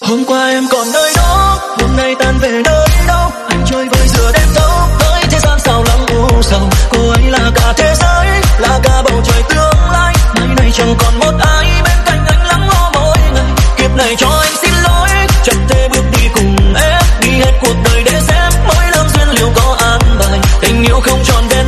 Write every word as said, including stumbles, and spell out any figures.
Hôm qua em còn nơi đó, hôm nay tan về nơi đâu? Anh chơi vơi giữa đêm thâu, với thế gian sao lắm u sầu. Cô ấy là cả thế giới, là cả bầu trời tương lai. Mai này chẳng còn một ai bên cạnh anh lắng lo mỗi ngày. Kiếp này cho anh xin lỗi, chẳng thể bước đi cùng em, đi hết cuộc đời để xem mỗi lương duyên liệu có an bài. Tình yêu không tròn vẹn